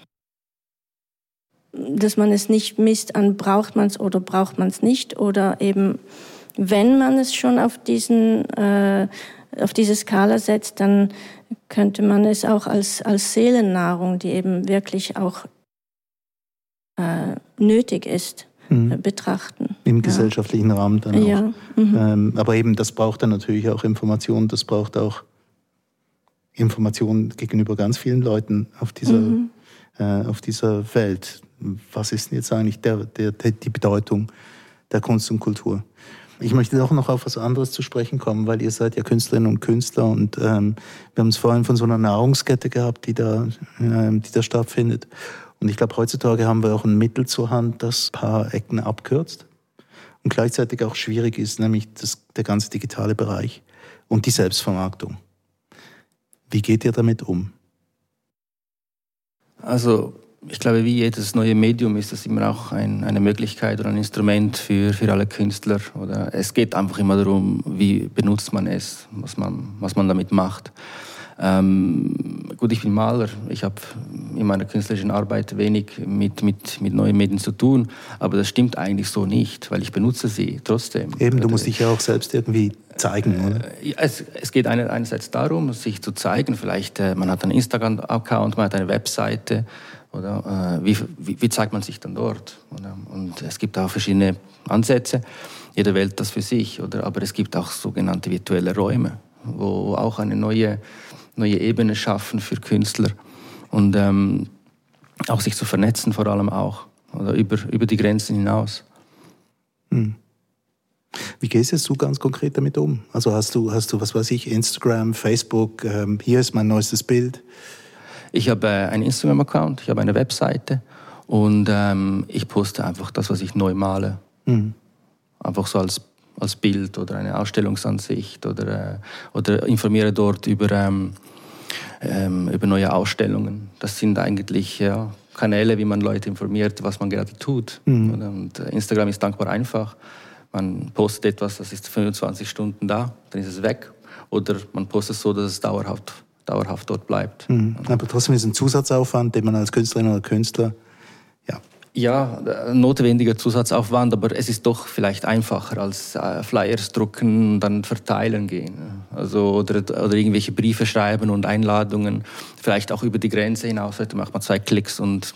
Speaker 5: dass man es nicht misst an, braucht man es oder braucht man es nicht, oder eben, wenn man es schon auf diesen, äh, auf diese Skala setzt, dann könnte man es auch als, als Seelennahrung, die eben wirklich auch äh, nötig ist, mhm. äh, betrachten.
Speaker 4: Im ja. gesellschaftlichen Rahmen dann auch.
Speaker 5: Ja. Mhm.
Speaker 4: Ähm, aber eben, das braucht dann natürlich auch Information, das braucht auch Information gegenüber ganz vielen Leuten auf dieser, mhm. äh, auf dieser Welt. Was ist denn jetzt eigentlich der, der, der, die Bedeutung der Kunst und Kultur? Ich möchte auch noch auf was anderes zu sprechen kommen, weil ihr seid ja Künstlerinnen und Künstler und ähm, wir haben es vorhin von so einer Nahrungskette gehabt, die da, ähm, die da stattfindet. Und ich glaube, heutzutage haben wir auch ein Mittel zur Hand, das ein paar Ecken abkürzt und gleichzeitig auch schwierig ist, nämlich das, der ganze digitale Bereich und die Selbstvermarktung. Wie geht ihr damit um?
Speaker 1: Also ich glaube, wie jedes neue Medium ist das immer auch ein, eine Möglichkeit oder ein Instrument für, für alle Künstler. Oder es geht einfach immer darum, wie benutzt man es, was man, was man damit macht. Ähm, gut, ich bin Maler. Ich habe in meiner künstlerischen Arbeit wenig mit, mit, mit neuen Medien zu tun. Aber das stimmt eigentlich so nicht, weil ich benutze sie trotzdem.
Speaker 4: Eben, du musst dich ja auch selbst irgendwie zeigen, oder?
Speaker 1: Es, es geht einerseits darum, sich zu zeigen. Vielleicht, äh, man hat einen Instagram-Account, man hat eine Webseite. Oder äh, wie, wie, wie zeigt man sich dann dort? Oder? Und es gibt auch verschiedene Ansätze. Jeder wählt das für sich. Oder? Aber es gibt auch sogenannte virtuelle Räume, wo auch eine neue, neue Ebene schaffen für Künstler. Und ähm, auch sich zu vernetzen vor allem auch. Oder über, über die Grenzen hinaus.
Speaker 4: Hm. Wie gehst jetzt du ganz konkret damit um? Also hast du, hast du was weiß ich, Instagram, Facebook, ähm, hier ist mein neuestes Bild?
Speaker 1: Ich habe einen Instagram-Account, ich habe eine Webseite und ähm, ich poste einfach das, was ich neu male. Mhm. Einfach so als, als Bild oder eine Ausstellungsansicht oder, äh, oder informiere dort über, ähm, ähm, über neue Ausstellungen. Das sind eigentlich ja, Kanäle, wie man Leute informiert, was man gerade tut. Mhm. Und Instagram ist dankbar einfach. Man postet etwas, das ist fünfundzwanzig Stunden da, dann ist es weg. Oder man postet so, dass es dauerhaft dauerhaft dort bleibt.
Speaker 4: Mhm. Aber trotzdem ist es ein Zusatzaufwand, den man als Künstlerin oder Künstler, ja.
Speaker 1: Ja, ein notwendiger Zusatzaufwand, aber es ist doch vielleicht einfacher als äh, Flyers drucken und dann verteilen gehen. Also, oder, oder irgendwelche Briefe schreiben und Einladungen, vielleicht auch über die Grenze hinaus. Da macht man zwei Klicks und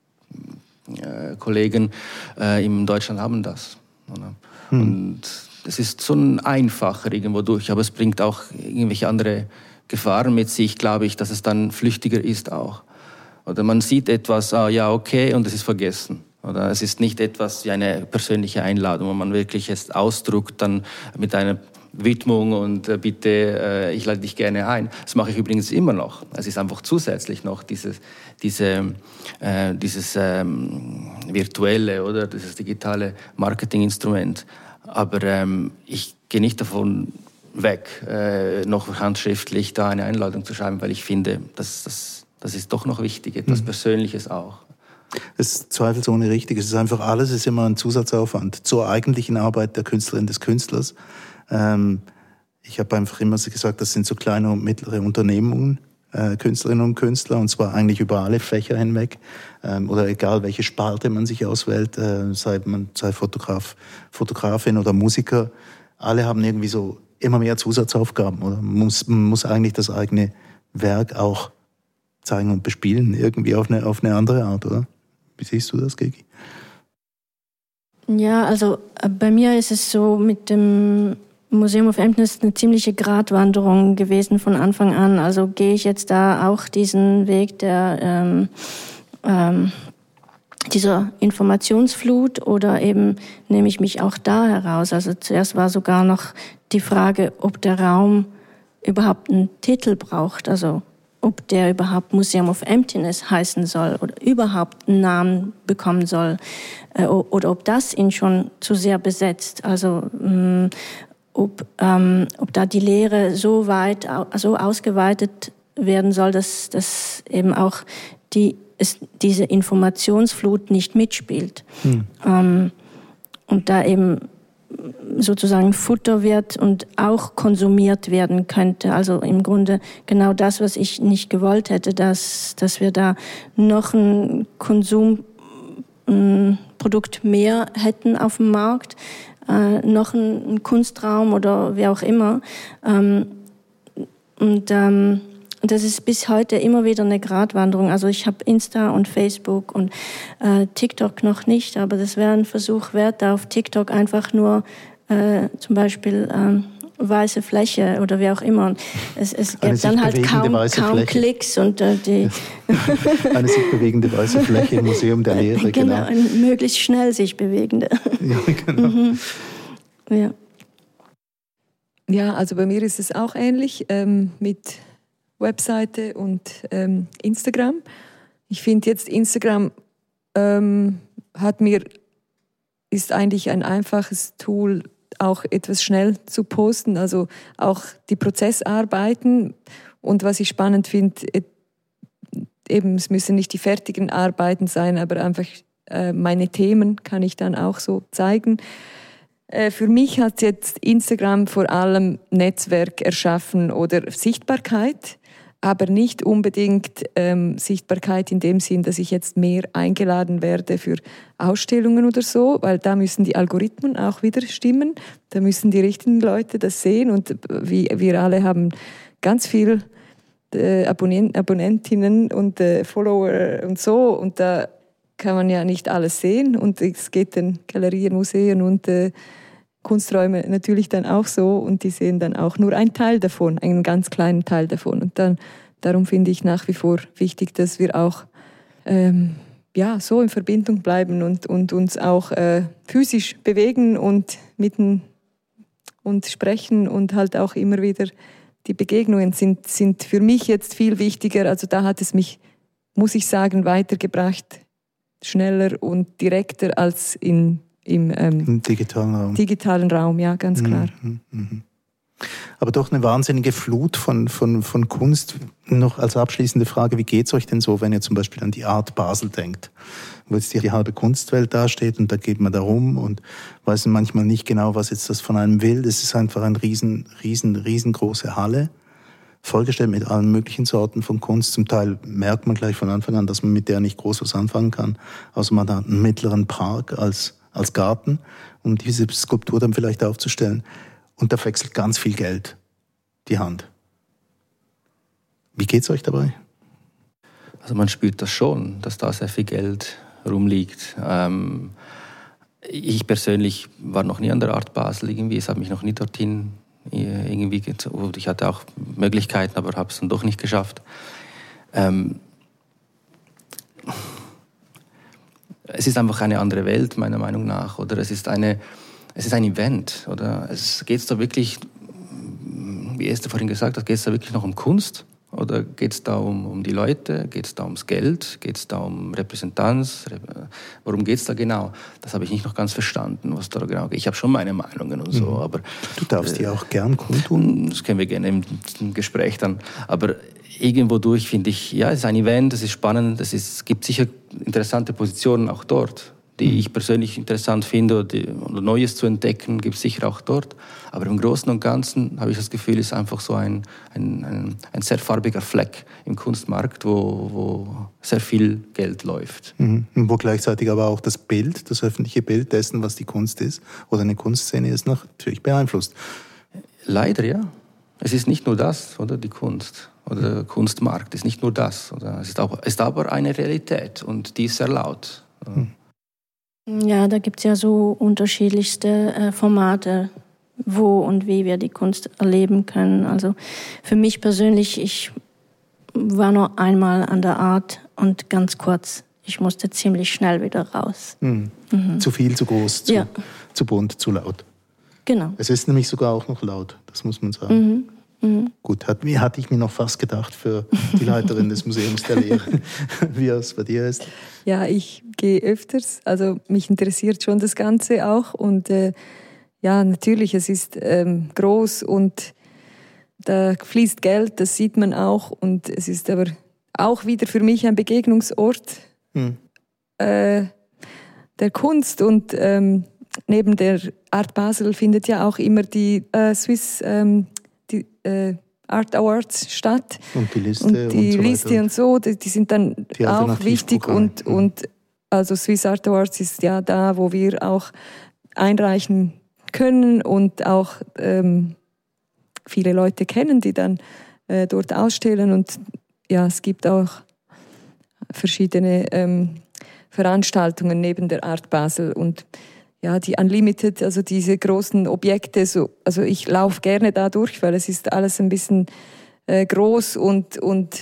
Speaker 1: äh, Kollegen äh, in Deutschland haben das. Mhm. Und es ist so ein einfacher irgendwo durch, aber es bringt auch irgendwelche andere Gefahren mit sich, glaube ich, dass es dann flüchtiger ist auch. Oder man sieht etwas, ah, ja, okay, und es ist vergessen. Oder es ist nicht etwas wie eine persönliche Einladung, wo man wirklich es ausdruckt, dann mit einer Widmung und äh, bitte, äh, ich lade dich gerne ein. Das mache ich übrigens immer noch. Es ist einfach zusätzlich noch dieses, diese, äh, dieses ähm, virtuelle oder dieses digitale Marketinginstrument. Aber ähm, ich gehe nicht davon weg, äh, noch handschriftlich da eine Einladung zu schreiben, weil ich finde, das, das, das ist doch noch wichtig, etwas mhm. Persönliches auch.
Speaker 4: Es ist zweifelsohne richtig. Es ist einfach alles, es ist immer ein Zusatzaufwand zur eigentlichen Arbeit der Künstlerin, des Künstlers. Ähm, ich habe einfach immer so gesagt, das sind so kleine und mittlere Unternehmungen, äh, Künstlerinnen und Künstler, und zwar eigentlich über alle Fächer hinweg, ähm, oder egal welche Sparte man sich auswählt, äh, sei man sei Fotograf, Fotografin oder Musiker, alle haben irgendwie so immer mehr Zusatzaufgaben, oder man muss, man muss eigentlich das eigene Werk auch zeigen und bespielen, irgendwie auf eine, auf eine andere Art, oder? Wie siehst du das, Gigi?
Speaker 5: Ja, also bei mir ist es so, mit dem Museum of Emptiness eine ziemliche Gratwanderung gewesen von Anfang an. Also gehe ich jetzt da auch diesen Weg der ähm, ähm, dieser Informationsflut oder eben nehme ich mich auch da heraus. Also zuerst war sogar noch die Frage, ob der Raum überhaupt einen Titel braucht, also ob der überhaupt Museum of Emptiness heißen soll oder überhaupt einen Namen bekommen soll, äh, oder ob das ihn schon zu sehr besetzt. Also mh, ob, ähm, ob da die Lehre so weit, so ausgeweitet werden soll, dass, dass eben auch die, es, diese Informationsflut nicht mitspielt. Hm. Ähm, und da eben sozusagen Futter wird und auch konsumiert werden könnte. Also im Grunde genau das, was ich nicht gewollt hätte, dass, dass wir da noch ein Konsumprodukt mehr hätten auf dem Markt, äh, noch ein, ein Kunstraum oder wie auch immer. Ähm, und ähm, das ist bis heute immer wieder eine Gratwanderung. Also ich habe Insta und Facebook und äh, TikTok noch nicht, aber das wäre ein Versuch wert, da auf TikTok einfach nur äh, zum Beispiel ähm, weiße Fläche oder wie auch immer. Und es es gibt dann halt kaum, kaum Klicks und äh, die
Speaker 4: eine sich bewegende weiße Fläche im Museum der Lehre.
Speaker 5: Genau, genau. Eine möglichst schnell sich bewegende.
Speaker 4: Ja, genau.
Speaker 5: Mhm. Ja.
Speaker 3: Ja, also bei mir ist es auch ähnlich ähm, mit Webseite und ähm, Instagram. Ich finde jetzt Instagram ähm, hat mir ist eigentlich ein einfaches Tool, auch etwas schnell zu posten, also auch die Prozessarbeiten. Und was ich spannend finde, eben es müssen nicht die fertigen Arbeiten sein, aber einfach äh, meine Themen kann ich dann auch so zeigen. Äh, für mich hat jetzt Instagram vor allem Netzwerk erschaffen oder Sichtbarkeit, aber nicht unbedingt ähm, Sichtbarkeit in dem Sinn, dass ich jetzt mehr eingeladen werde für Ausstellungen oder so, weil da müssen die Algorithmen auch wieder stimmen, da müssen die richtigen Leute das sehen und wie, wir alle haben ganz viel äh, Abonnent, Abonnentinnen und äh, Follower und so und da kann man ja nicht alles sehen und es geht den Galerien, Museen und äh, Kunsträume natürlich dann auch so und die sehen dann auch nur einen Teil davon, einen ganz kleinen Teil davon. Und dann, darum finde ich nach wie vor wichtig, dass wir auch ähm, ja, so in Verbindung bleiben und, und uns auch äh, physisch bewegen und mitten und sprechen und halt auch immer wieder die Begegnungen sind, sind für mich jetzt viel wichtiger. Also da hat es mich, muss ich sagen, weitergebracht, schneller und direkter als in Im, ähm,
Speaker 4: Im digitalen Raum.
Speaker 3: digitalen Raum, ja, ganz klar.
Speaker 4: Mhm, mhm. Aber doch eine wahnsinnige Flut von, von, von Kunst. Noch als abschließende Frage, wie geht es euch denn so, wenn ihr zum Beispiel an die Art Basel denkt, wo jetzt die halbe Kunstwelt dasteht und da geht man da rum und weiß manchmal nicht genau, was jetzt das von einem will. Es ist einfach eine riesen, riesen, riesengroße Halle, vollgestellt mit allen möglichen Sorten von Kunst. Zum Teil merkt man gleich von Anfang an, dass man mit der nicht groß was anfangen kann, außer man hat einen mittleren Park als als Garten, um diese Skulptur dann vielleicht aufzustellen. Und da wechselt ganz viel Geld die Hand. Wie geht's euch dabei?
Speaker 1: Also man spürt das schon, dass da sehr viel Geld rumliegt. Ähm, ich persönlich war noch nie an der Art Basel irgendwie. Es hat mich noch nie dorthin irgendwie gezogen. Ich hatte auch Möglichkeiten, aber habe es dann doch nicht geschafft. Ähm, Es ist einfach eine andere Welt, meiner Meinung nach. Oder es ist, eine, es ist ein Event. Oder es geht da wirklich wie Esther vorhin gesagt hat, geht es da wirklich noch um Kunst? Oder geht es da um, um die Leute? Geht es da ums Geld? Geht es da um Repräsentanz? Worum geht es da genau? Das habe ich nicht noch ganz verstanden, was da genau geht. Ich habe schon meine Meinungen und so,
Speaker 4: mhm.
Speaker 1: aber...
Speaker 4: Du darfst äh, die auch gern kundtun.
Speaker 1: Das können wir gerne im, im Gespräch dann. Aber irgendwo durch finde ich, ja, es ist ein Event, es ist spannend, es, ist, es gibt sicher interessante Positionen auch dort, die mhm. ich persönlich interessant finde oder, die, oder Neues zu entdecken, gibt es sicher auch dort. Aber im Großen und Ganzen habe ich das Gefühl, es ist einfach so ein, ein, ein, ein sehr farbiger Fleck im Kunstmarkt, wo, wo sehr viel Geld läuft.
Speaker 4: Mhm. Und wo gleichzeitig aber auch das Bild, das öffentliche Bild dessen, was die Kunst ist oder eine Kunstszene ist, natürlich beeinflusst.
Speaker 1: Leider, ja. Es ist nicht nur das, oder die Kunst oder der Kunstmarkt ist nicht nur das. Oder? Es ist, auch, ist aber eine Realität und die ist sehr laut.
Speaker 4: Mhm.
Speaker 5: Ja, da gibt es ja so unterschiedlichste äh, Formate, wo und wie wir die Kunst erleben können. Also für mich persönlich, ich war nur einmal an der Art und ganz kurz. Ich musste ziemlich schnell wieder raus.
Speaker 4: Mhm. Mhm. Zu viel, zu groß, zu, ja. zu bunt, zu laut.
Speaker 5: Genau.
Speaker 4: Es ist nämlich sogar auch noch laut, das muss man sagen.
Speaker 5: Mhm. Mhm.
Speaker 4: Gut, hat, hatte ich mir noch fast gedacht für die Leiterin des Museums der Lehre, wie es bei dir ist.
Speaker 3: Ja, ich gehe öfters, also mich interessiert schon das Ganze auch und äh, ja, natürlich, es ist ähm, groß und da fließt Geld, das sieht man auch und es ist aber auch wieder für mich ein Begegnungsort hm. äh, der Kunst und ähm, neben der Art Basel findet ja auch immer die äh, Swiss ähm, die, äh, Art Awards statt.
Speaker 4: Und die Liste
Speaker 3: und die
Speaker 4: und so
Speaker 3: Liste und so, die, die sind dann
Speaker 4: die
Speaker 3: auch wichtig und,
Speaker 4: mhm.
Speaker 3: und also Swiss Art Awards ist ja da, wo wir auch einreichen können und auch ähm, viele Leute kennen, die dann äh, dort ausstellen und ja, es gibt auch verschiedene ähm, Veranstaltungen neben der Art Basel und ja, die Unlimited, also diese großen Objekte, so, also ich laufe gerne da durch, weil es ist alles ein bisschen äh, groß und und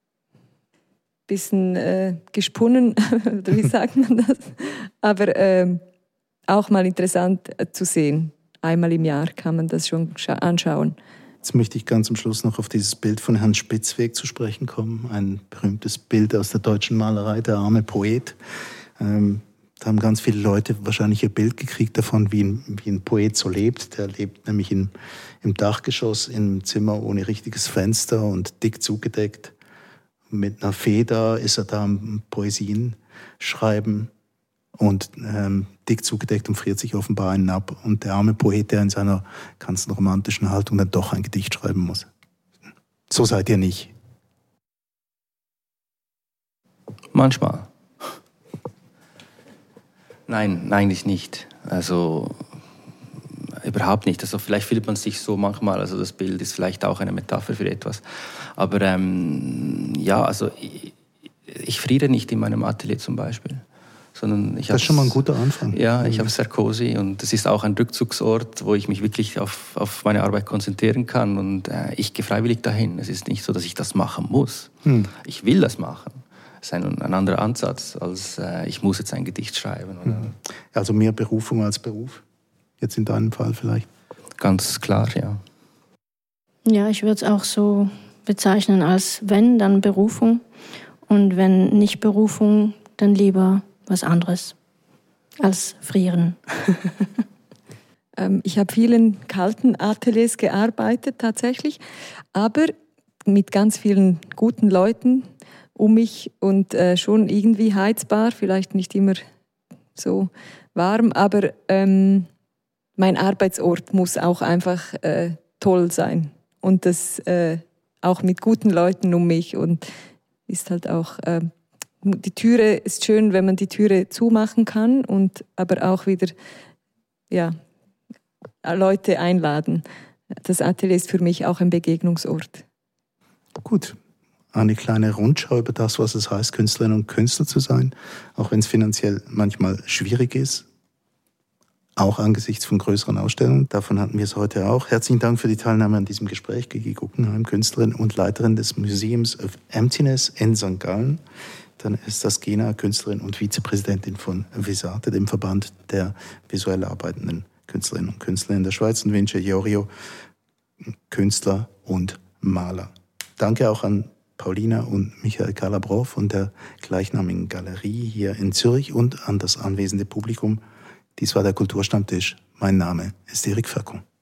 Speaker 3: bisschen äh, gesponnen, oder wie sagt man das? Aber äh, auch mal interessant äh, zu sehen. Einmal im Jahr kann man das schon anschauen.
Speaker 4: Jetzt möchte ich ganz am Schluss noch auf dieses Bild von Herrn Spitzweg zu sprechen kommen. Ein berühmtes Bild aus der deutschen Malerei, der arme Poet. Ähm, Da haben ganz viele Leute wahrscheinlich ihr Bild gekriegt davon, wie ein, wie ein Poet so lebt. Der lebt nämlich in, im Dachgeschoss, in einem Zimmer ohne richtiges Fenster und dick zugedeckt. Mit einer Feder ist er da am Poesien schreiben und ähm, dick zugedeckt und friert sich offenbar einen ab. Und der arme Poet, der in seiner ganzen romantischen Haltung dann doch ein Gedicht schreiben muss. So seid ihr nicht.
Speaker 1: Manchmal. Nein, eigentlich nicht. Also überhaupt nicht. Also vielleicht fühlt man sich so manchmal, also das Bild ist vielleicht auch eine Metapher für etwas. Aber ähm, ja, also ich, ich friere nicht in meinem Atelier zum Beispiel. Sondern ich
Speaker 4: das ist schon mal ein guter Anfang.
Speaker 1: Ja, ich habe Sarkozy und es ist auch ein Rückzugsort, wo ich mich wirklich auf, auf meine Arbeit konzentrieren kann und äh, ich gehe freiwillig dahin. Es ist nicht so, dass ich das machen muss. Hm. Ich will das machen. Das ist ein, ein anderer Ansatz, als äh, ich muss jetzt ein Gedicht schreiben. Oder?
Speaker 4: Also mehr Berufung als Beruf? Jetzt in deinem Fall vielleicht?
Speaker 1: Ganz klar, ja.
Speaker 5: Ja, ich würde es auch so bezeichnen als wenn, dann Berufung. Und wenn nicht Berufung, dann lieber was anderes als frieren.
Speaker 3: ähm, ich habe vielen kalten Ateliers gearbeitet tatsächlich, aber mit ganz vielen guten Leuten um mich und äh, schon irgendwie heizbar, vielleicht nicht immer so warm, aber ähm, mein Arbeitsort muss auch einfach äh, toll sein und das äh, auch mit guten Leuten um mich und ist halt auch, äh, die Türe ist schön, wenn man die Türe zumachen kann und aber auch wieder ja, Leute einladen. Das Atelier ist für mich auch ein Begegnungsort.
Speaker 4: Gut. Eine kleine Rundschau über das, was es heißt, Künstlerin und Künstler zu sein, auch wenn es finanziell manchmal schwierig ist, auch angesichts von größeren Ausstellungen. Davon hatten wir es heute auch. Herzlichen Dank für die Teilnahme an diesem Gespräch, Gigi Guggenheim, Künstlerin und Leiterin des Museums of Emptiness in Sankt Gallen. Dann ist das Gena, Künstlerin und Vizepräsidentin von Visate, dem Verband der visuell arbeitenden Künstlerinnen und Künstler in der Schweiz. Und Vince Iorio, Künstler und Maler. Danke auch an Paulina und Michael Calabro von der gleichnamigen Galerie hier in Zürich und an das anwesende Publikum. Dies war der Kulturstammtisch. Mein Name ist Eric Facon.